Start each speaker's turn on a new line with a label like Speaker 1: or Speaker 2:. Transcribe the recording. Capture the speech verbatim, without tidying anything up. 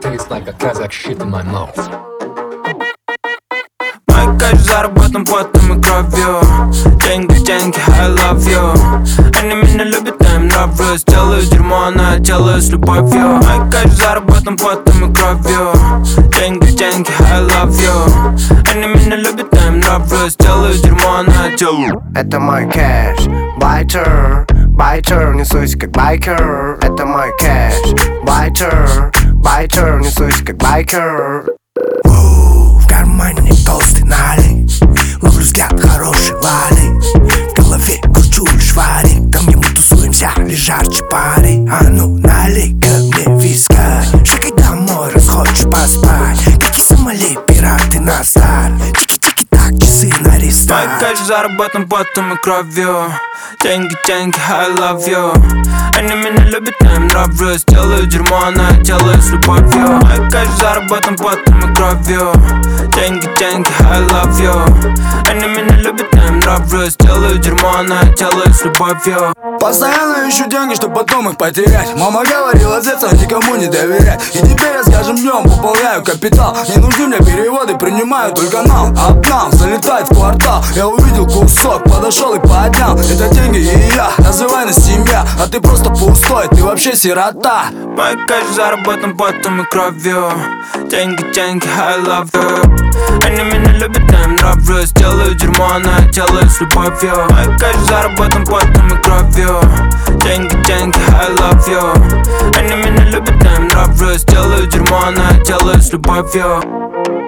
Speaker 1: tastes like a Kazakh shit in my mouth.
Speaker 2: Мой кайф заработан потом и кровью. Деньги, деньги, I love you. Они меня любят, я им нравлюсь. Делаю дерьмо, но я делаю с любовью. Мой кайф заработан потом и кровью. Деньги, деньги, I love you. Они меня любят, я им нравлюсь. Делаю дерьмо, но я делаю.
Speaker 3: Это мой кэш, байтер, байтер, несусь как байкер. Это мой кэш, байтер, байтер, несусь как байкер.
Speaker 4: В кармане толстый налик, ловлю взгляд хороший валик. В голове кручу лишь варик, там где мы тусуемся, лишь жарче пари. А ну налей-ка мне виска, шагай домой, раз хочешь поспать. Какие Сомали, пираты на старт. Тики-тики так, часы на рестарт.
Speaker 2: Мой кэш заработан потом и кровью. Деньги, деньги, I love you. Они меня любят, я им нравлюсь. Делаю дерьмо, но я делаю с любовью. Мой кэш заработан потом и кровью. Деньги, деньги, I love you. Они меня любят, я им нравлюсь. Делаю дерьмо, но я делаю с любовью.
Speaker 4: Постоянно ищу деньги, чтоб потом их потерять. Мама говорила, детство никому не доверять. И теперь я с каждым днем пополняю капитал. Не нужны мне переводы, принимаю только нал. Обнал, залетает в квартал. Я увидел кусок, подошел и поднял. Это деньги и я, называй нас семья. А ты просто пустой, ты вообще сирота.
Speaker 2: Мой кэш заработан потом и кровью. Деньги, деньги, I love you. Они меня любят, я им нравлюсь. Делаю дерьмо, но я делаю с любовью. Мой кэш заработан потом и кровью. Деньги, деньги, I love you. Они меня любят, я им нравлюсь. Делаю дерьмо, но я делаю с любовью.